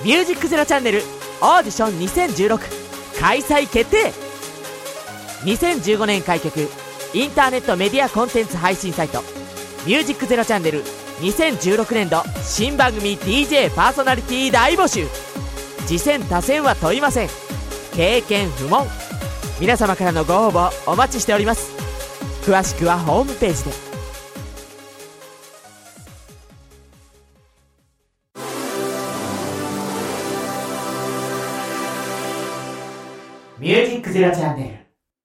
ミュージックゼロチャンネルオーディション2016開催決定。2015年開局インターネットメディアコンテンツ配信サイトミュージックゼロチャンネル2016年度新番組 DJ パーソナリティ大募集。次戦他戦は問いません。経験不問。皆様からのご応募お待ちしております。詳しくはホームページで。ミュージックゼロチャンネ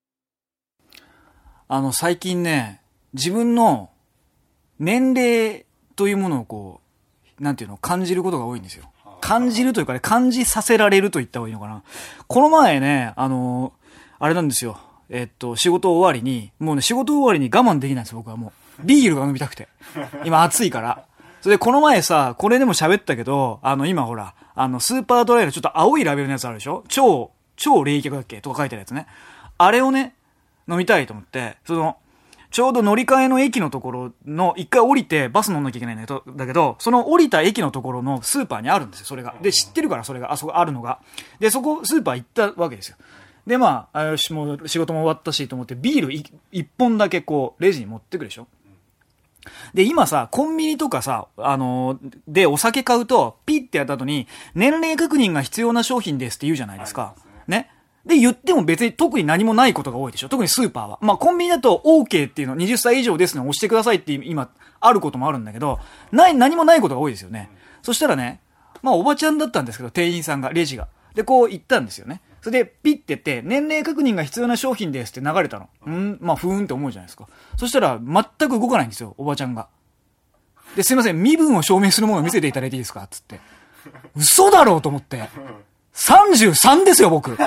ル。最近ね、自分の年齢というものをこう、なんていうの、感じることが多いんですよ。感じるというかね、感じさせられると言った方がいいのかな。この前ね、あれなんですよ。仕事終わりに、もうね、仕事終わりに我慢できないんですよ、僕はもう。ビールが飲みたくて。今暑いから。それでこの前さ、これでも喋ったけど、今ほら、スーパードライのちょっと青いラベルのやつあるでしょ？超冷却だっけとか書いてあるやつね。あれをね、飲みたいと思って、ちょうど乗り換えの駅のところの、一回降りてバス乗んなきゃいけないんだけど、その降りた駅のところのスーパーにあるんですよ、それが。で、知ってるから、それが、あそこあるのが。で、そこ、スーパー行ったわけですよ。で、まあ、よし、もう仕事も終わったしと思って、ビール一本だけこう、レジに持ってくるでしょ。で、今さ、コンビニとかさ、で、お酒買うと、ピッてやった後に、年齢確認が必要な商品ですって言うじゃないですか。ね。で、言っても別に特に何もないことが多いでしょ。特にスーパーは。まあ、コンビニだと OK っていうの、20歳以上ですね、押してくださいって今、あることもあるんだけど、何もないことが多いですよね。そしたらね、まあ、おばちゃんだったんですけど、店員さんが、レジが。で、こう言ったんですよね。それで、ピッてやって、年齢確認が必要な商品ですって流れたの。まあ、ふーんって思うじゃないですか。そしたら、全く動かないんですよ、おばちゃんが。で、すいません、身分を証明するものを見せていただいていいですかつって。嘘だろうと思って。33ですよ、僕。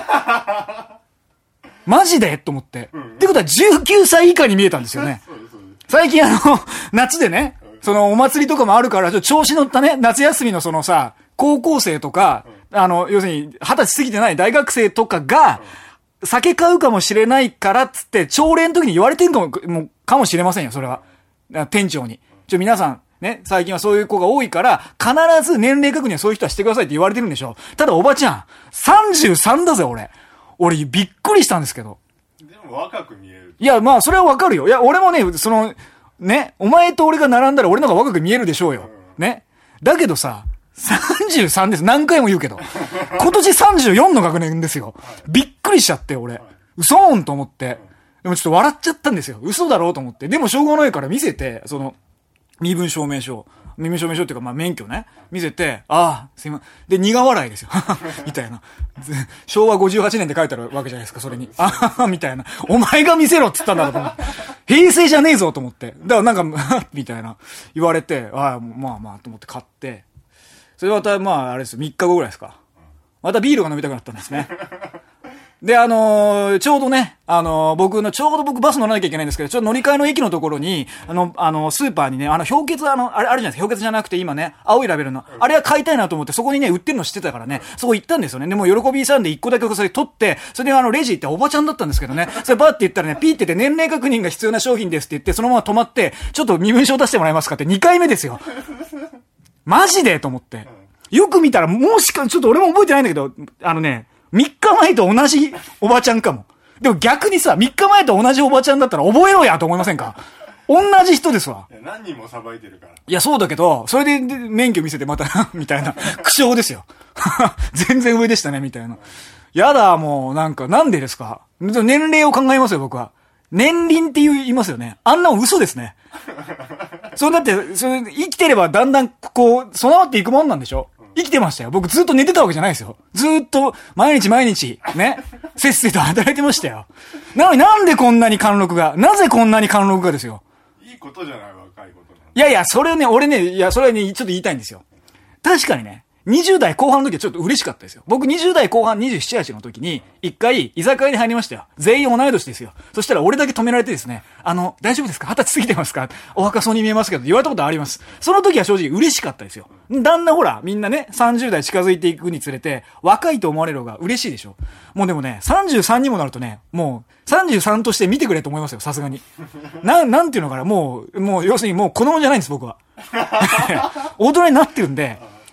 マジでと思って。ってことは19歳以下に見えたんですよね。最近夏でね、お祭りとかもあるから、調子乗ったね、夏休みの高校生とか、要するに、20歳過ぎてない大学生とかが、酒買うかもしれないからっつって、朝礼の時に言われてるかもしれませんよ、それは。店長に。皆さん、ね、最近はそういう子が多いから、必ず年齢確認はそういう人はしてくださいって言われてるんでしょ。ただおばちゃん、33だぜ、俺びっくりしたんですけど。 でも若く見える。 いや、まあ、それはわかるよ。いや、俺もね、ね、お前と俺が並んだら俺の方が若く見えるでしょうよ。ね。だけどさ、33です。何回も言うけど。今年34の学年ですよ。びっくりしちゃって、俺。嘘ーんと思って。でもちょっと笑っちゃったんですよ。嘘だろうと思って。でもしょうがないから見せて、身分証明書っていうか、まあ、免許ね。見せて、すいません。で、苦笑いですよ。みたいな。昭和58年って書いてあるわけじゃないですか、それに。みたいな。お前が見せろって言ったんだろうと思って。平成じゃねえぞと思って。だからなんか、みたいな。言われて、まあまあ、と思って買って。それまた、まあ、あれですよ、3日後ぐらいですか。またビールが飲みたくなったんですね。で、ちょうどね、僕バス乗らなきゃいけないんですけど、ちょっと乗り換えの駅のところに、スーパーにね、氷結あれあるじゃないですか、氷結じゃなくて今ね、青いラベルの、あれは買いたいなと思って、そこにね、売ってるの知ってたからね、そこ行ったんですよね。でも、喜びさんで1個だけそれ取って、それでレジ行っておばちゃんだったんですけどね、それバーって言ったらね、ピーって言って年齢確認が必要な商品ですって言って、そのまま止まって、ちょっと身分証出してもらえますかって2回目ですよ。マジでと思って。よく見たら、ちょっと俺も覚えてないんだけど、3日前と同じおばちゃんかも。でも逆にさ、3日前と同じおばちゃんだったら覚えろやと思いませんか？同じ人ですわ。 何人もさばいてるから。 いや、そうだけど、それで免許見せてまた、みたいな、苦笑ですよ。全然上でしたね、みたいな。やだ、もう、なんでですか？年齢を考えますよ、僕は。年輪って言いますよね。あんなの嘘ですね。だって、生きてればだんだん、備わっていくもんなんでしょ？生きてましたよ。僕ずっと寝てたわけじゃないですよ。ずっと、毎日、ね、せっせと働いてましたよ。なのになんでこんなに貫禄が、なぜこんなに貫禄がですよ。 いいことじゃない、若いことなの。 いやいや、それね、俺ね、いや、それね、ちょっと言いたいんですよ。確かにね、20代後半の時はちょっと嬉しかったですよ。僕20代後半27、8の時に、一回居酒屋に入りましたよ。全員同い年ですよ。そしたら俺だけ止められてですね、大丈夫ですか？20歳過ぎてますか？お若そうに見えますけど、言われたことあります。その時は正直嬉しかったですよ。だんだんほら、みんなね、30代近づいていくにつれて、若いと思われる方が嬉しいでしょ。もうでもね、33にもなるとね、もう、33として見てくれと思いますよ、さすがに。なんていうのかな、もう、要するにもう子供じゃないんです、僕は。大人になってるんで、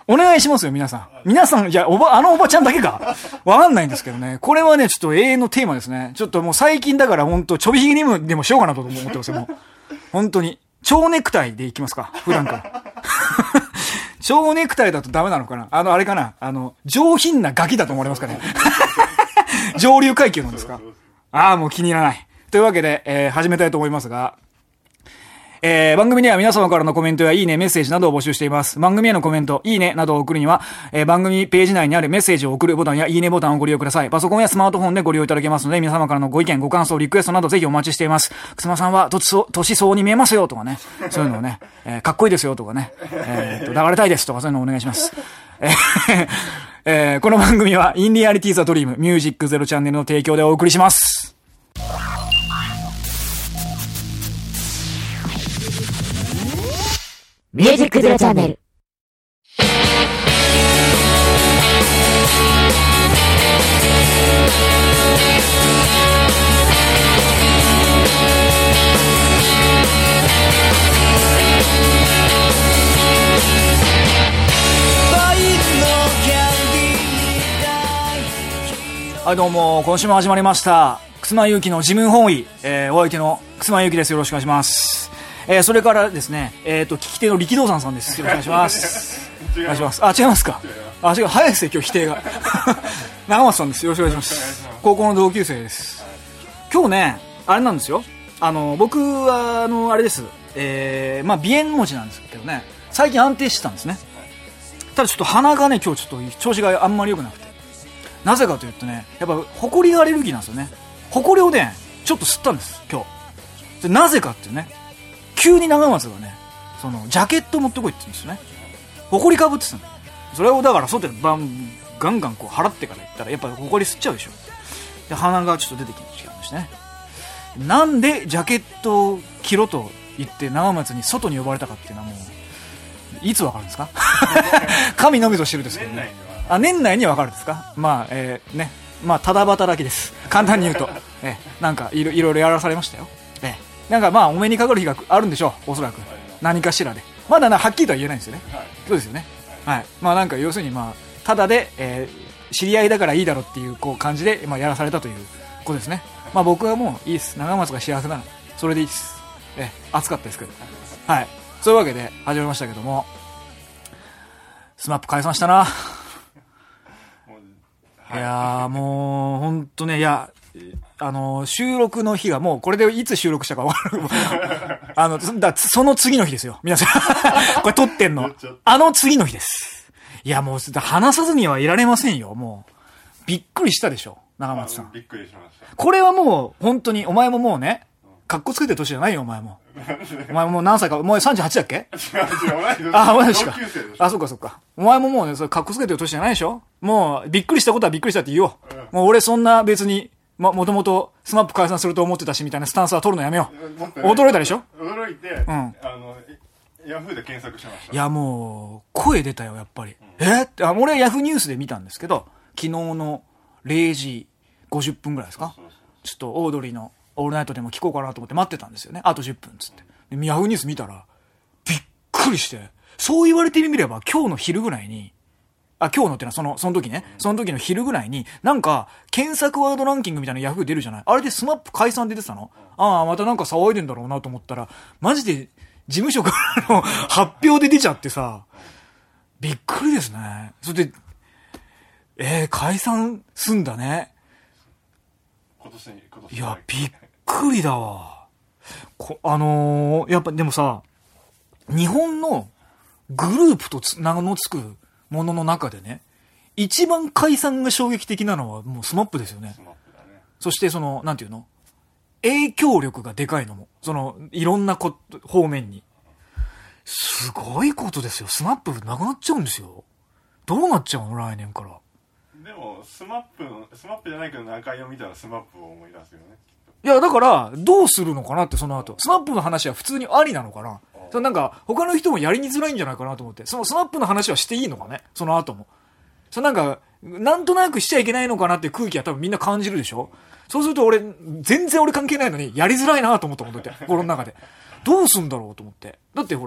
お願いしますよ、皆さん。皆さん、いや、あのおばちゃんだけかわかんないんですけどね。これはね、ちょっと永遠のテーマですね。ちょっともう最近だからほんと、ちょびひげにでもしようかなと思ってますよ、もう。本当に。蝶ネクタイでいきますか、普段から。蝶ネクタイだとダメなのかな、あれかな、上品なガキだと思われますかね。上流階級なんですか。ああ、もう気に入らない。というわけで、始めたいと思いますが、番組では皆様からのコメントやいいね、メッセージなどを募集しています。番組へのコメント、いいねなどを送るには、番組ページ内にあるメッセージを送るボタンやいいねボタンをご利用ください。パソコンやスマートフォンでご利用いただけますので、皆様からのご意見、ご感想、リクエストなどぜひお待ちしています。くすまさんは年相に見えますよとかね、そういうのをね、かっこいいですよとかね、抱かれたいですとかそういうのをお願いします。この番組はインリアリティザドリームミュージックゼロチャンネルの提供でお送りします。 ミュージックゼロチャンネル。 はい、どうも、今週も始まりました。くすまゆうきの自分本位。お相手のくすまゆうきです。よろしくお願いします。それからですね、聞き手の力道山さんです。よろしくお願いします。お願いします。あ、違いますか。あ、違う、早いですね、今日否定が。長松さんです。よろしくお願いします。高校の同級生です。今日ね、あれなんですよ。僕は、あれです。まあ、鼻炎持ちなんですけどね、最近安定してたんですね。ただちょっと鼻がね、今日ちょっと調子があんまり良くなくて。なぜかというとね、やっぱ、ホコリがアレルギーなんですよね。ホコリをね、ちょっと吸ったんです、今日。でなぜかっていうね、急に長松がね、ジャケット持ってこいって言うんですよね。ホコリかぶってたの。それをだから外でガンガンこう払ってから行ったら、やっぱホコリ吸っちゃうでしょ。で、鼻がちょっと出てきましたね。なんでジャケットを着ろと言って長松に外に呼ばれたかっていうのはもう、いつわかるんですか？神のみぞ知るですけどね。年内にわかるんですか？まあ、ね。まあ、ただ働きです。簡単に言うと。なんかいろいろやらされましたよ。なんかまあお目にかかる日があるんでしょう、おそらく。何かしらで。まだはっきりとは言えないんですよね。そうですよね。はい。まあなんか要するにまあ、ただで、知り合いだからいいだろっていうこう感じで、まあやらされたということですね。まあ僕はもういいです。長松が幸せなの。それでいいです。暑かったですけど。はい。そういうわけで始めましたけども、スマップ解散したな。いやーもう、ほんとね、いや、収録の日がもう、これでいつ収録したか分かる。その次の日ですよ。皆さん。これ撮ってんの。次の日です。いやもう、話さずにはいられませんよ。もう、びっくりしたでしょ。長松さん。 びっくりしました。 これはもう、本当に、お前ももうね、かっこつけてる年じゃないよ、お前も。お前もう何歳か、もう38だっけ？ 違う、 あ、同い年か。あ、そっかそっか。お前ももうね、それかっこつけてる年じゃないでしょ？もう、びっくりしたことはびっくりしたって言おう。もう俺そんな別に、もともとスマップ解散すると思ってたしみたいなスタンスは取るのやめよう。驚いたでしょ？ 驚いて、ヤフーで検索しました。 いやもう、声出たよ、やっぱり。って俺はヤフーニュースで見たんですけど、昨日の0時50分ぐらいですか？ちょっとオードリーのオールナイトでも聞こうかなと思って待ってたんですよね。あと10分つって。で、ヤフーニュース見たら、びっくりして、そう言われてみれば今日の昼ぐらいに、今日のってのはその時ね、その時の昼ぐらいに、なんか、検索ワードランキングみたいなヤフー出るじゃない？あれでスマップ解散で出てたの？またなんか騒いでんだろうなと思ったら、マジで事務所からの発表で出ちゃってさ、びっくりですね。それで、解散すんだね。 今年いや、びっくりだわ。やっぱでもさ、日本のグループと名のつくものの中でね、一番解散が衝撃的なのはもうスマップですよね。 スマップだね。 そしてなんていうの？影響力がでかいのも。いろんな方面に。すごいことですよ。スマップなくなっちゃうんですよ。どうなっちゃうの？来年から。 でも、スマップじゃないけど中居を見たらスマップを思い出すよね。 いや、だから、どうするのかなって、その後。スマップの話は普通にありなのかな？なんか、他の人もやりにづらいんじゃないかなと思って。スマップの話はしていいのかね？その後も。なんか、なんとなくしちゃいけないのかなって空気は多分みんな感じるでしょ？そうすると全然俺関係ないのに、やりづらいなと思ったもんだって。心の中で。どうすんだろうと思って。だってほら、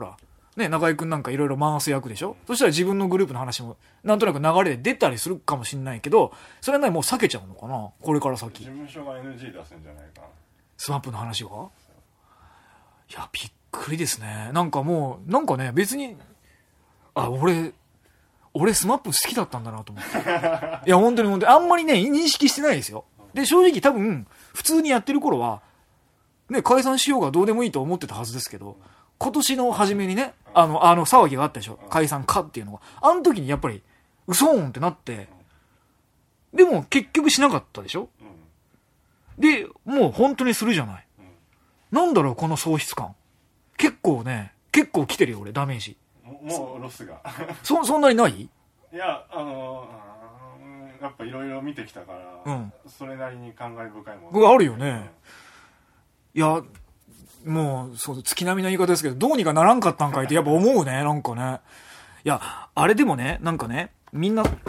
ね、中居くんなんかいろいろ回す役でしょ。そしたら自分のグループの話もなんとなく流れで出たりするかもしれないけど、それはね、もう避けちゃうのかな、これから先。 事務所が NG 出すんじゃないかな。 スマップの話が。いや、びっくりですね。なんかもう、なんかね、別に、俺スマップ好きだったんだなと思って。いや、本当にあんまりね、認識してないですよ。で、正直多分、普通にやってる頃は、ね、解散しようがどうでもいいと思ってたはずですけど、今年の初めにね、騒ぎがあったでしょ。解散かっていうのが。あの時にやっぱり、嘘ーんってなって、でも結局しなかったでしょ。で、もう本当にするじゃない。なんだろう、この喪失感。結構来てるよ、俺、ダメージ。 もうロスが。 そんなにない？ いや、やっぱいろいろ見てきたから、それなりに感慨深いもの。 あるよね。いや、もう、そう、月並みな言い方ですけど、どうにかならんかったんかいってやっぱ思うね、なんかね。いや、あれでもね、なんかね、みんなね、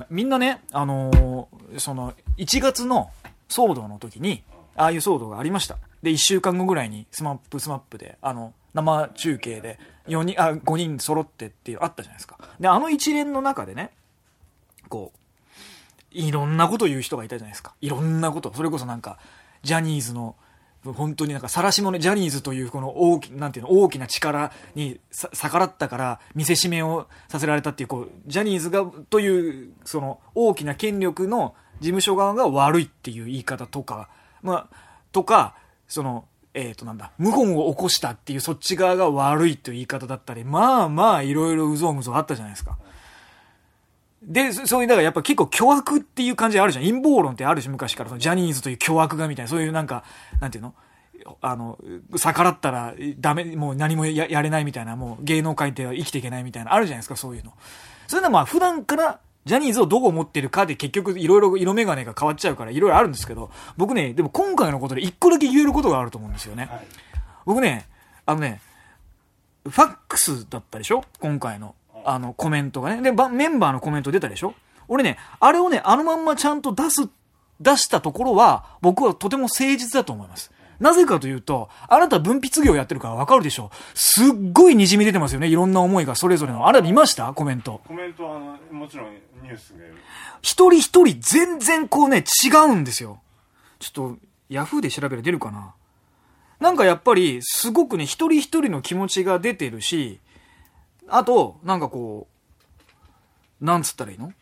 その、1月の騒動の時に、ああいう騒動がありました。で、1週間後ぐらいにスマップで、生中継で5人揃ってっていうあったじゃないですか。で、一連の中でね、こう、いろんなこと言う人がいたじゃないですか。いろんなこと。それこそなんか、ジャニーズの、本当になんか晒し者、ジャニーズというこの大きな力に逆らったから見せしめをさせられたっていう、こう、ジャニーズが、という、その大きな権力の事務所側が悪いっていう言い方とか、その、謀反を起こしたっていうそっち側が悪いという言い方だったり、まあ、いろいろうぞうむぞうあったじゃないですか。で、そういう、だからやっぱ結構巨悪っていう感じあるじゃん。陰謀論ってあるし、昔から。そのジャニーズという巨悪がみたいな、そういうなんか、なんていうの？逆らったらダメ、もう何も やれないみたいな、もう芸能界では生きていけないみたいな、あるじゃないですか、そういうの。それでまあ普段からジャニーズをどう思ってるかで結局いろいろ色眼鏡が変わっちゃうからいろいろあるんですけど、僕ね、でも今回のことで一個だけ言えることがあると思うんですよね。はい、僕ね、ファックスだったでしょ？今回の。コメントがね。で、メンバーのコメント出たでしょ？俺ね、あれをね、まんまちゃんと出したところは、僕はとても誠実だと思います。なぜかというと、あなた分筆業やってるからわかるでしょ？すっごい滲み出てますよね。いろんな思いがそれぞれの。あれ見ました？コメント。 コメントはもちろんニュースで。 一人一人全然こうね、違うんですよ。ちょっと、ヤフーで調べる出るかな？なんかやっぱり、すごくね、一人一人の気持ちが出てるし、あと、なんかこう、なんつったらいいの？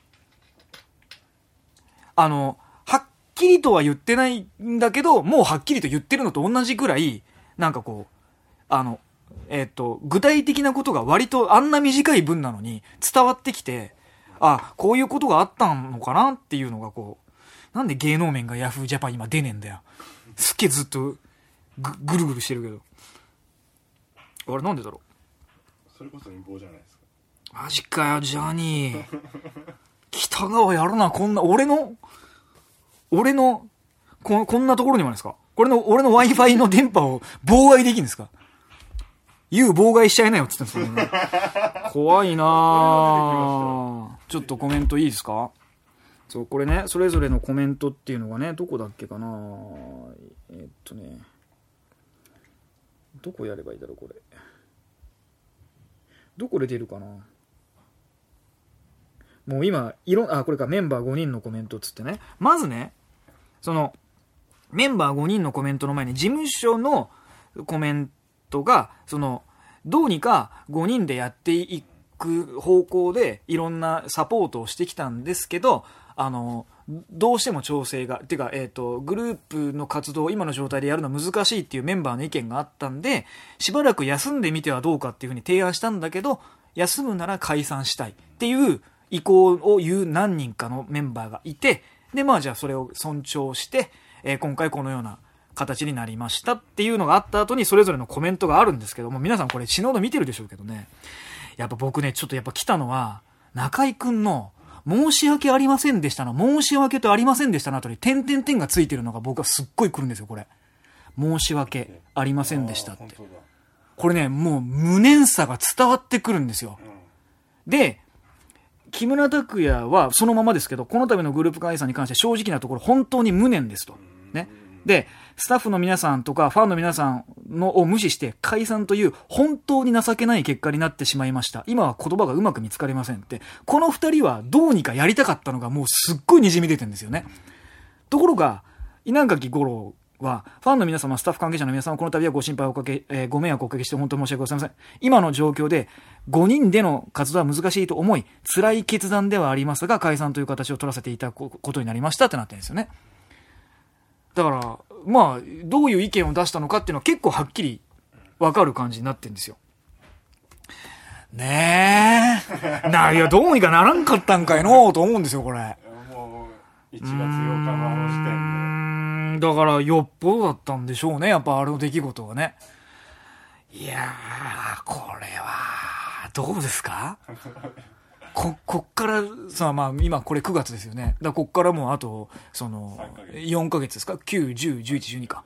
はっきりとは言ってないんだけど、もうはっきりと言ってるのと同じくらい、なんかこう、具体的なことが割とあんな短い文なのに伝わってきて、こういうことがあったのかなっていうのがこう、なんで芸能面がヤフージャパン今出ねえんだよ。すっげえずっとぐるぐるしてるけど。あれなんでだろう。 それこそ陰謀じゃないですか。 マジかよ、ジャニー。北川やるな、こんな、俺の、こんなところにもですか？俺の Wi-Fi の電波を妨害できるんですか？妨害しちゃいなよって言ってたんですけどね。怖いなぁ。ちょっとコメントいいですか？そう、これね、それぞれのコメントっていうのがね、どこだっけかなどこやればいいだろう、これ。どこで出るかな。もう今、これか、メンバー5人のコメントつってね。まずね、その、メンバー5人のコメントの前に、事務所のコメントが、その、どうにか5人でやっていく方向で、いろんなサポートをしてきたんですけど、どうしても調整が、てか、グループの活動を今の状態でやるのは難しいっていうメンバーの意見があったんで、しばらく休んでみてはどうかっていうふうに提案したんだけど、休むなら解散したいっていう意向を言う何人かのメンバーがいて、で、まあじゃあそれを尊重して、今回このような形になりましたっていうのがあった後にそれぞれのコメントがあるんですけども、皆さんこれ死ぬほど見てるでしょうけどね。やっぱ僕ね、ちょっとやっぱ来たのは、中居くんの、申し訳ありませんでしたな、申し訳とありませんでしたなとに点々点がついてるのが僕はすっごい来るんですよ、これ。申し訳ありませんでしたって。これね、もう無念さが伝わってくるんですよ。で、木村拓哉はそのままですけど、この度のグループ解散に関して正直なところ本当に無念ですと。ね。 で、スタッフの皆さんとかファンの皆さんのを無視して解散という本当に情けない結果になってしまいました。今は言葉がうまく見つかりませんって。この二人はどうにかやりたかったのがもうすっごい滲み出てるんですよね。ところが、稲垣吾郎は、ファンの皆様、スタッフ関係者の皆様、この度はご心配をおかけ、ご迷惑をおかけして本当に申し訳ございません。今の状況で、5人での活動は難しいと思い、辛い決断ではありますが、解散という形を取らせていただくことになりましたってなってるんですよね。だから、まあ、どういう意見を出したのかっていうのは結構はっきりわかる感じになってるんですよ。ねえ。いや、どうにかならんかったんかいのと思うんですよ、これ。 もう、1月8日の時点だから、よっぽどだったんでしょうね。やっぱあれの出来事はね。いやー、これは、どうですかこっからさ、まあ、今これ9月ですよね。だからこっからもうあと、4ヶ月ですか ?9、10、11、12か。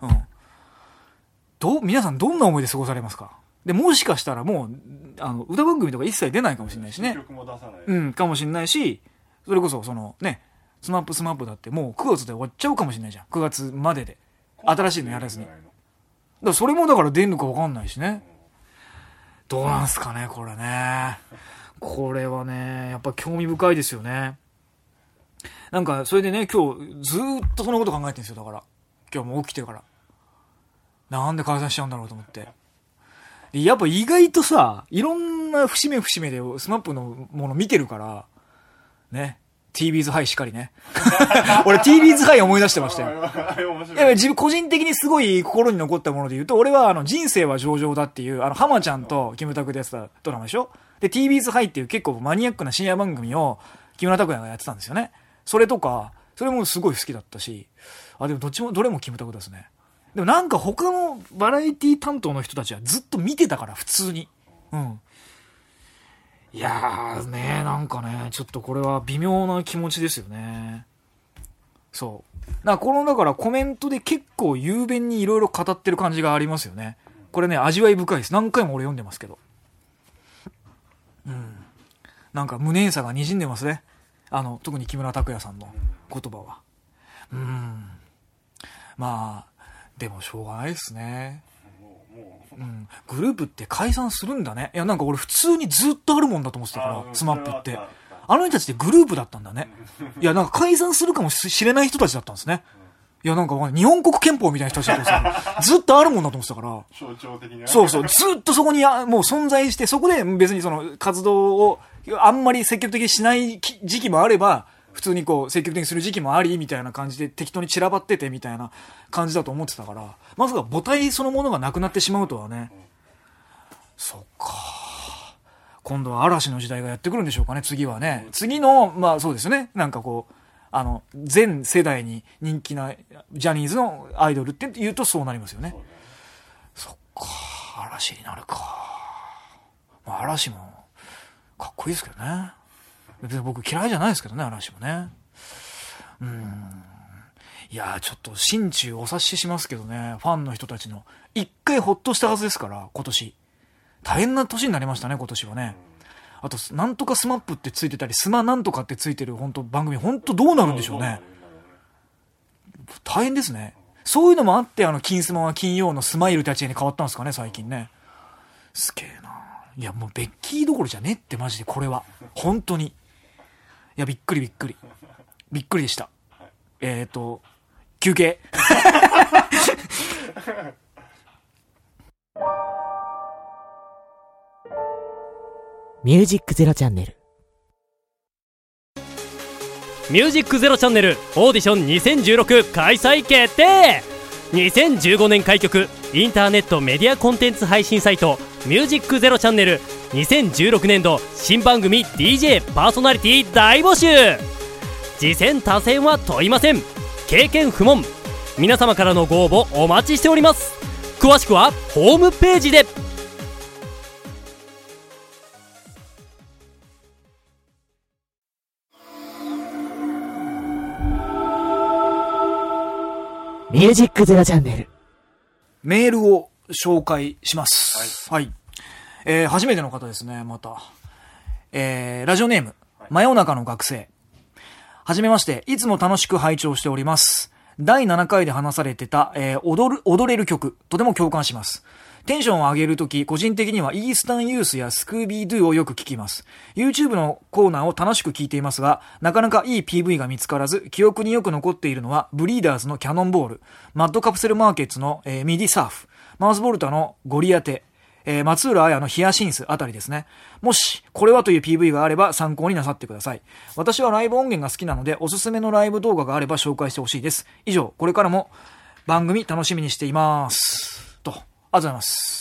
皆さんどんな思いで過ごされますか？で、もしかしたらもう、歌番組とか一切出ないかもしれないしね。 曲も出さない。 かもしれないし、それこそ、スマップだってもう9月で終わっちゃうかもしれないじゃん。9月までで。新しいのやらずに。だからそれもだから出んのか分かんないしね。どうなんすかね、これね。これはね、やっぱ興味深いですよね。なんか、それでね、今日ずーっとそのこと考えてるんですよ、だから。今日も起きてから。なんで解散しちゃうんだろうと思って。やっぱ意外とさ、いろんな節目節目でスマップのもの見てるから、ね。TB's ハイしかりね。俺 TB's ハイ思い出してましたよ。いや自分個人的にすごい心に残ったもので言うと、俺は人生は上々だっていう、浜ちゃんとキムタクでやってたドラマでしょ？で、TB's ハイっていう結構マニアックな深夜番組を木村拓哉がやってたんですよね。それとか、それもすごい好きだったし、でもどれもキムタクですね。でもなんか他のバラエティ担当の人たちはずっと見てたから、普通に。いやーね、なんかね、ちょっとこれは微妙な気持ちですよね。そう。だからコメントで結構雄弁にいろいろ語ってる感じがありますよね。これね、味わい深いです。何回も俺読んでますけど。なんか無念さが滲んでますね。特に木村拓哉さんの言葉は。まあ、でもしょうがないですね。グループって解散するんだね。いや、なんか俺普通にずっとあるもんだと思ってたから、スマップって。あの人たちってグループだったんだね。いや、なんか解散するかもしれない人たちだったんですね。いや、なんか日本国憲法みたいな人たちだったんですよ。ずっとあるもんだと思ってたから。 象徴的な。 そう。ずっとそこにもう存在して、そこで別に活動をあんまり積極的にしない時期もあれば、普通に積極的にする時期もありみたいな感じで適当に散らばっててみたいな感じだと思ってたから、まさか母体そのものがなくなってしまうとはね。そっか。今度は嵐の時代がやってくるんでしょうかね、次はね。次の、まあそうですね、なんか全世代に人気なジャニーズのアイドルって言うとそうなりますよね。そっか、嵐になるか。まあ嵐もかっこいいですけどね。別に僕嫌いじゃないですけどね、嵐もね。いやー、ちょっと心中お察ししますけどね、ファンの人たちの一回ほっとしたはずですから、今年大変な年になりましたね、今年はね。あとなんとかスマップってついてたり、スマなんとかってついてる番組どうなるんでしょうね。大変ですね。そういうのもあって金スマは金曜のスマイルたちに変わったんですかね、最近ね。すげえな。いや、もうベッキーどころじゃねってマジで、これは本当に。いや、びっくりでした。休憩。 ミュージックゼロチャンネル。 ミュージックゼロチャンネルオーディション2016開催決定。2015年開局インターネットメディアコンテンツ配信サイトミュージックゼロチャンネル2016年度新番組 DJ パーソナリティ大募集。次戦他戦は問いません。経験不問。皆様からのご応募お待ちしております。詳しくはホームページで。 ミュージックゼロチャンネル。 メールを紹介します。はい。初めての方ですね、また。ラジオネーム、真夜中の学生。はじめまして、いつも楽しく拝聴しております。 第7回で話されてた、踊れる曲、とても共感します。テンションを上げるとき、個人的にはイースタンユースやスクービードゥをよく聞きます。YouTube のコーナーを楽しく聞いていますが、なかなかいい PV が見つからず、記憶によく残っているのは、ブリーダーズのキャノンボール、マッドカプセルマーケッツの、ミディサーフ、マウスボルタのゴリアテ、松浦彩のヒヤシンスあたりですね。もし、これはという PV があれば参考になさってください。私はライブ音源が好きなので、おすすめのライブ動画があれば紹介してほしいです。以上、これからも番組楽しみにしています。と、ありがとうございます。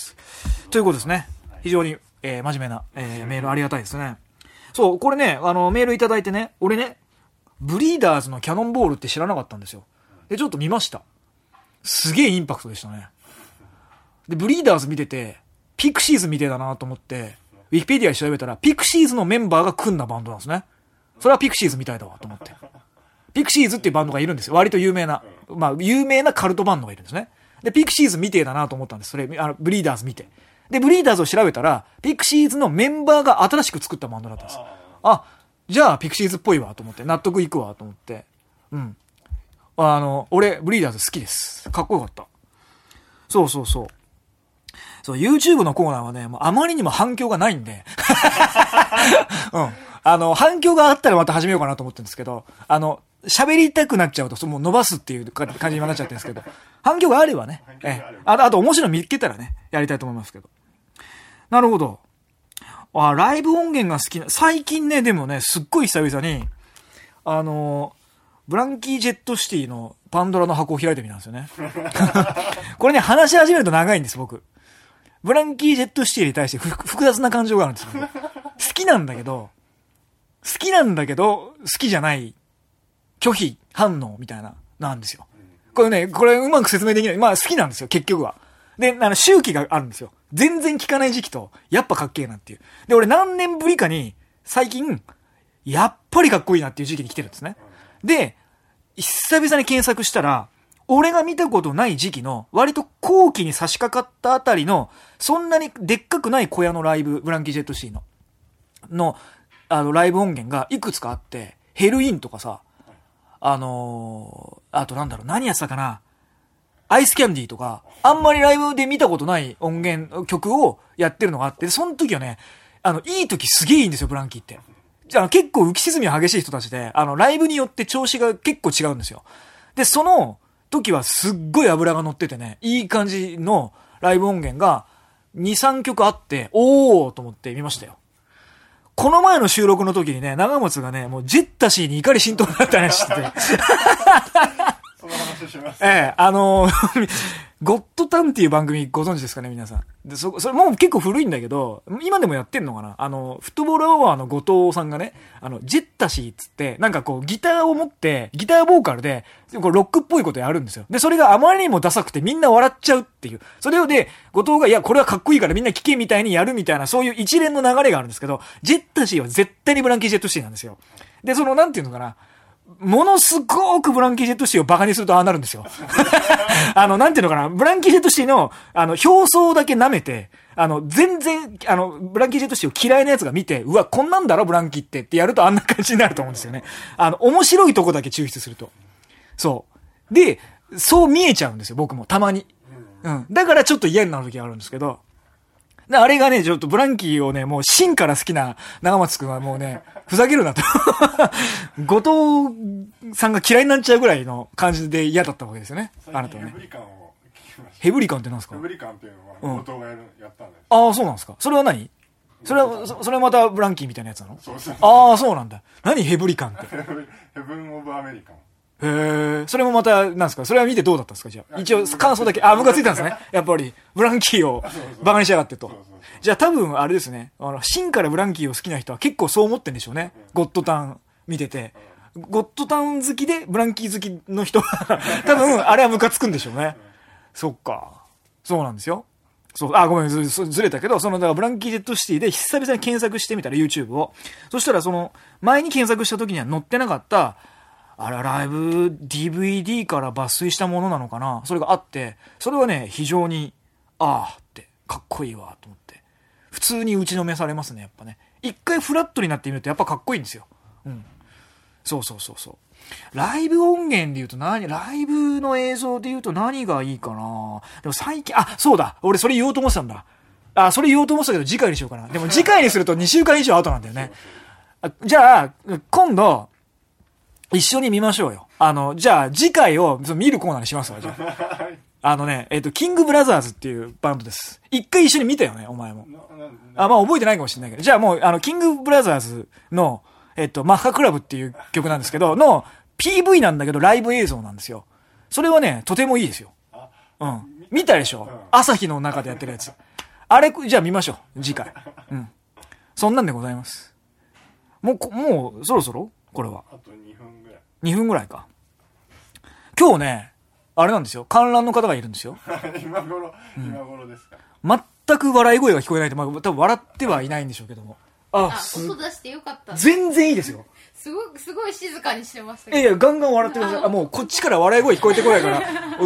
ということですね。非常に、真面目な、メールありがたいですね。そう、これね、メールいただいてね、俺ね、ブリーダーズのキャノンボールって知らなかったんですよ。で、ちょっと見ました。すげえインパクトでしたね。で、ブリーダーズ見てて、ピクシーズみてえだなと思って、ウィキペディアで調べたら、ピクシーズのメンバーが組んだバンドなんですね。それはピクシーズみたいだわと思って。ピクシーズっていうバンドがいるんですよ。割と有名な。まあ、有名なカルトバンドがいるんですね。で、ピクシーズみてえだなと思ったんです。それ、ブリーダーズ見て。で、ブリーダーズを調べたら、ピクシーズのメンバーが新しく作ったバンドだったんです。あ、じゃあ、ピクシーズっぽいわと思って、納得いくわと思って。うん。俺、ブリーダーズ好きです。かっこよかった。そうそうそう。そう、YouTube のコーナーはね、もうあまりにも反響がないんで。うん。反響があったらまた始めようかなと思ってるんですけど、喋りたくなっちゃうと、もう伸ばすっていう感じになっちゃってるんですけど、反響があればね、あと面白いの見つけたらね、やりたいと思いますけど。なるほど。ライブ音源が好きな、最近ね、でもね、すっごい久々に、ブランキー・ジェット・シティのパンドラの箱を開いてみたんですよね。これね、話し始めると長いんです、僕。ブランキー・ジェット・シティに対して複雑な感情があるんですよ。好きなんだけど、好きじゃない、拒否、反応みたいな、なんですよ。これうまく説明できない。まあ好きなんですよ、結局は。で、周期があるんですよ。全然聞かない時期と、やっぱかっけえなっていう。で、俺何年ぶりかに、最近、やっぱりかっこいいなっていう時期に来てるんですね。で、久々に検索したら、俺が見たことない時期の、割と後期に差し掛かったあたりの、そんなにでっかくない小屋のライブ、ブランキー・ジェット・シティの、ライブ音源がいくつかあって、ヘルインとかさ、あとなんだろう、何やってたかな、アイスキャンディーとか、あんまりライブで見たことない音源、曲をやってるのがあって、その時はね、いい時すげえいいんですよ、ブランキーって。結構浮き沈み激しい人たちで、ライブによって調子が結構違うんですよ。で、その時はすっごい脂が乗っててね、いい感じのライブ音源が2、3曲あって、おーと思って見ましたよ。この前の収録の時にね、長松がね、もうジェッタシーに怒り浸透になった話してて。 その話します。 ゴッドタンっていう番組ご存知ですかね、皆さん。で、それもう結構古いんだけど、今でもやってんのかな、フットボールアワーの後藤さんがね、ジェッタシーっつって、なんかこう、ギターを持って、ギターボーカルで、こうロックっぽいことやるんですよ。で、それがあまりにもダサくてみんな笑っちゃうっていう。それをで、後藤が、いや、これはかっこいいからみんな聴けみたいにやるみたいな、そういう一連の流れがあるんですけど、ジェッタシーは絶対にブランキー・ジェット・シティなんですよ。で、なんていうのかな、ものすごくブランキー・ジェット・シティをバカにするとああなるんですよ。なんていうのかな、ブランキー・ジェット・シティの、表層だけ舐めて、全然、ブランキー・ジェット・シティを嫌いな奴が見て、うわ、こんなんだろ、ブランキーってやるとあんな感じになると思うんですよね。面白いとこだけ抽出すると。そう。で、そう見えちゃうんですよ、僕も、たまに。うん。だからちょっと嫌になる時があるんですけど、あれがね、ちょっとブランキーをね、もう芯から好きな長松くんはもうね、ふざけるなと。後藤さんが嫌いになっちゃうぐらいの感じで嫌だったわけですよね。あなたはね。 ヘブリカンを聞きました。 ヘブリカンって何ですか？ ヘブリカンっていうのは後藤がやったんです。 ああ、そうなんですか。それは何？それまたブランキーみたいなやつなの？ そうそう。 ああ、そうなんだ。何ヘブリカンって。 ヘブン・オブ・アメリカン。 へえ、それもまた、なんですか？それは見てどうだったんですか？じゃあ。一応、感想だけ。ムカついたんですね。やっぱり、ブランキーをバカにしやがってと。じゃあ多分、あれですね。芯からブランキーを好きな人は結構そう思ってんでしょうね。ゴッドタン見てて。ゴッドタン好きで、ブランキー好きの人は、多分、あれはムカつくんでしょうね。そっか。そうなんですよ。そう、ごめん、ずれたけど、だからブランキー・ジェット・シティで久々に検索してみたら YouTube を。そしたら前に検索した時には載ってなかった、ライブ DVD から抜粋したものなのかな、それがあって、それはね、非常に、って、かっこいいわ、と思って。普通に打ちのめされますね、やっぱね。一回フラットになってみるとやっぱかっこいいんですよ。うん。 そうそうそうそう。ライブ音源で言うとライブの映像で言うと何がいいかな。でも最近、そうだ。俺それ言おうと思ってたんだ。それ言おうと思ってたけど次回にしようかな。でも次回にすると2週間以上アウトなんだよね。じゃあ、今度、一緒に見ましょうよ。じゃあ次回を見るコーナーにしますわ、じゃあ。キングブラザーズっていうバンドです。一回一緒に見たよね、お前も。まあ覚えてないかもしれないけど。じゃあもう、キングブラザーズの、マッハクラブっていう曲なんですけど、の PV なんだけどライブ映像なんですよ。それはね、とてもいいですよ。うん。見たでしょ、朝日の中でやってるやつ。あれ、じゃあ見ましょう、次回。うん。そんなんでございます。もう、そろそろこれは。 あと2分ぐらい。 2分ぐらいか。今日ね、あれなんですよ。観覧の方がいるんですよ。 今頃ですか。 全く笑い声が聞こえないと、多分笑ってはいないんでしょうけども。 音出してよかった。 全然いいですよ。 すごい静かにしてましたけど。いや、ガンガン笑ってください。もうこっちから笑い声聞こえてこないから、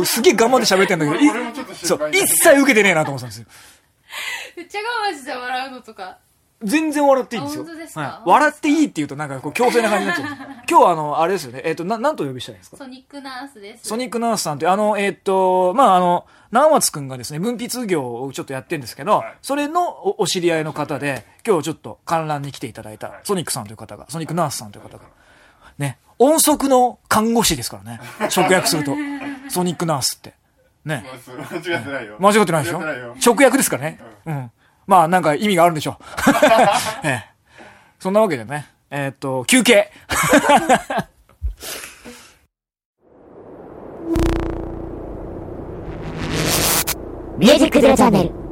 すげえ頑張って喋ってんだけど、そう、一切受けてねえなと思ってたんですよ。 めっちゃ我慢して笑うのとか。 全然笑っていいんですよ。 本当ですか？ はい。笑っていいって言うとなんかこう強制な感じになっちゃう。今日はあれですよね。なんとお呼びしたらいいですか？ ソニックナースです。 ソニックナースさんって、長松くんがですね、文筆業をちょっとやってるんですけど、それのお知り合いの方で、今日ちょっと観覧に来ていただいた、ソニックさんという方が、ソニックナースさんという方が、ね、音速の看護師ですからね。直訳すると。ソニックナースって。ね。 間違ってないよ。 間違ってないでしょ？直訳ですからね。うん。まあなんか意味があるんでしょう。そんなわけでね。休憩。 ミュージックゼロチャンネル。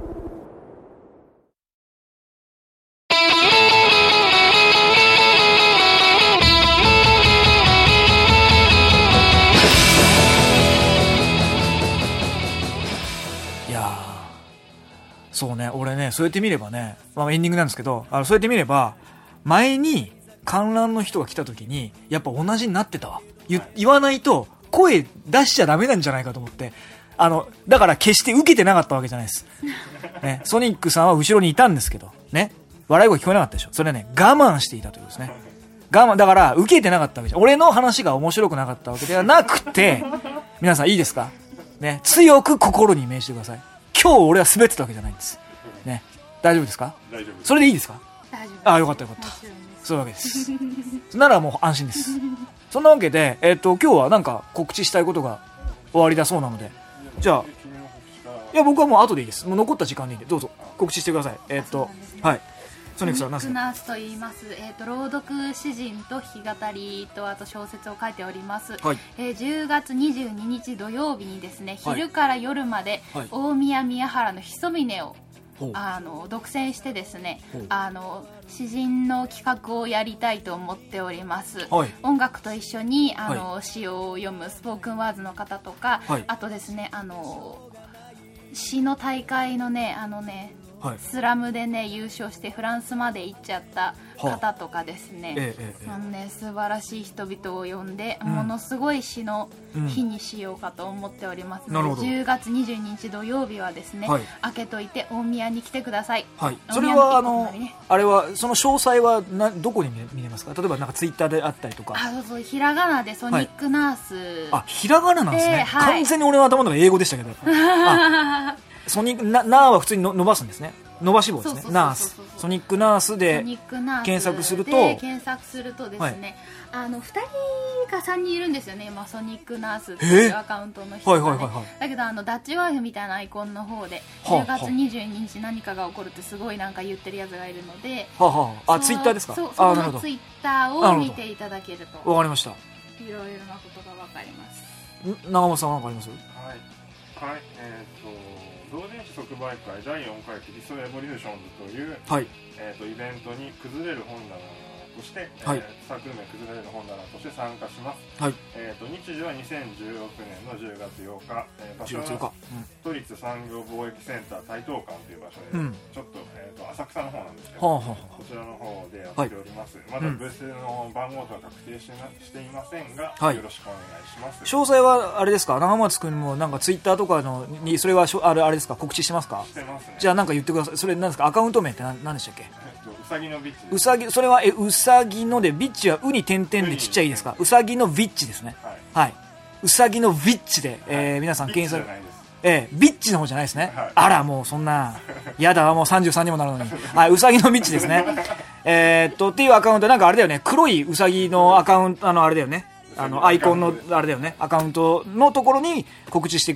そうね、俺ね、そうやって見ればね、まあエンディングなんですけど、そうやって見れば、前に観覧の人が来た時に、やっぱ同じになってたわ。言わないと、声出しちゃダメなんじゃないかと思って、だから決して受けてなかったわけじゃないです。ね、ソニックさんは後ろにいたんですけど、ね、笑い声聞こえなかったでしょ。それはね、我慢していたということですね。だから受けてなかったわけじゃん。俺の話が面白くなかったわけではなくて、皆さんいいですかね、強く心に銘じてください。今日俺は滑ってたわけじゃないんです。ね。大丈夫ですか？ 大丈夫です。 それでいいですか？ 大丈夫。 よかったよかった。そういうわけです。ならもう安心です。そんなわけで、今日はなんか告知したいことが終わりだそうなので、じゃあ、いや僕はもう後でいいです。もう残った時間でいいんで、どうぞ告知してください。はい。ソニックさん、 ソニックナースと言います。朗読詩人と弾き語りとあと小説を書いております。 はい。 10月22日土曜日にですね、昼から夜まで、大宮宮原のひそみねを独占してですね、詩人の企画をやりたいと思っております。 はい、 音楽と一緒に詩を読むスポークンワーズの方とか、あとですね、詩の大会のね、スラムでね優勝してフランスまで行っちゃった方とかですね、素晴らしい人々を呼んで、ものすごい詩の日にしようかと思っておりますので、10月22日土曜日はですね、開けといて大宮に来てください。 はい。それはあれはその詳細はどこに見れますか？例えばなんかツイッターであったりとか。 そうひらがなでソニックナース。 ひらがななんですね。完全に俺の頭の中英語でしたけど。ソニックナーは普通に伸ばすんですね。伸ばし棒ですね。ナース。ソニックナースで検索するとですね、2人か3人いるんですよね、今ソニックナースっていうアカウントの人がね。だけどダッチワイフみたいなアイコンの方で10月22日何かが起こるってすごいなんか言ってるやつがいるので、 ツイッターですか？ そう、そのツイッターを見ていただけるとわかりました。 いろいろなことがわかります。 長本さんはわかります？ はい、同人誌即売会第4回キリストエボリューションズという、イベントに崩れる本棚として、サークル名崩れる本棚として参加します。日時は2016年の10月8日、場所は都立産業貿易センター台東館という場所で、ちょっと、浅草の方なんですけど、こちらの方でやっております。まだブースの番号とは確定していませんが、よろしくお願いします。 詳細はあれですか？長松くんもなんかツイッターとかにそれはあれですか？告知してますか？ してますね。 じゃあなんか言ってください。それなんですか？アカウント名って何でしたっけ？ さぎのビッチ。 うさぎ、それはうさぎので、ビッチはうに点々でちっちゃいですか。うさぎのビッチですね。はい。うさぎのビッチで、皆さん検索。ビッチの方じゃないですね。あら、もうそんな、やだ、もう33にもなるのに。はい、うさぎのビッチですね。っていうアカウント、なんかあれだよね、黒いうさぎのアカウント、あれだよね。アイコンの、あれだよね、アカウントのところに告知して、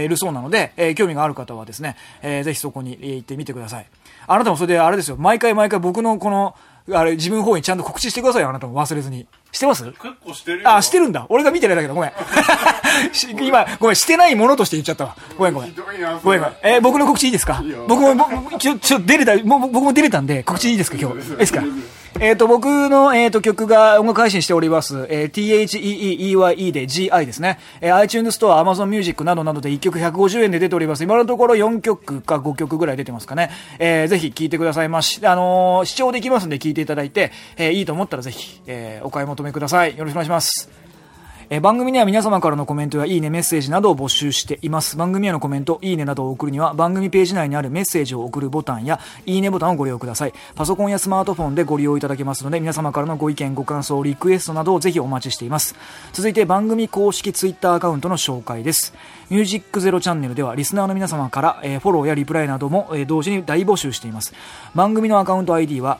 るそうなので、興味がある方はですね、ぜひそこに行ってみてください。あなたもそれで、あれですよ、毎回僕のこの、あれ、自分の方にちゃんと告知してくださいよ、あなたも忘れずに。してます？ 結構してるよ。 あ、してるんだ。俺が見てないだけだ。ごめん。今、ごめん、してないものとして言っちゃったわ。ごめん。僕の告知いいですか？僕も出れた、僕も出れたんで、告知いいですか、今日。いいですか？僕の、曲が音楽配信しております。THEEEYE で GI ですね。iTunes ストア、Amazon Music などなどで1曲150円で出ております。今のところ4曲か5曲ぐらい出てますかね。ぜひ聴いてくださいまし。視聴できますんで聴いていただいて、いいと思ったらぜひ、お買い求めください。よろしくお願いします。番組には皆様からのコメントやいいねメッセージなどを募集しています。番組へのコメント、いいねなどを送るには番組ページ内にあるメッセージを送るボタンやいいねボタンをご利用ください。パソコンやスマートフォンでご利用いただけますので、皆様からのご意見ご感想リクエストなどをぜひお待ちしています。続いて番組公式ツイッターアカウントの紹介です。ミュージックゼロチャンネルではリスナーの皆様から、フォローやリプライなども、同時に大募集しています。番組のアカウント ID は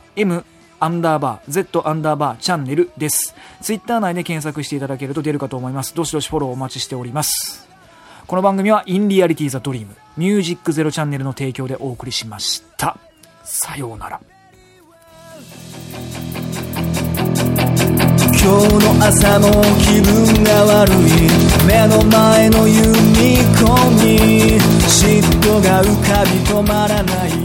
M_Z_ チャンネルです。ツイッター内で検索していただけると出るかと思います。どしどしフォローお待ちしております。この番組はインリアリティザドリームミュージックゼロチャンネルの提供でお送りしました。さようなら。 今日の朝も気分が悪い、目の前のユニコーンに嫉妬が浮かび止まらない。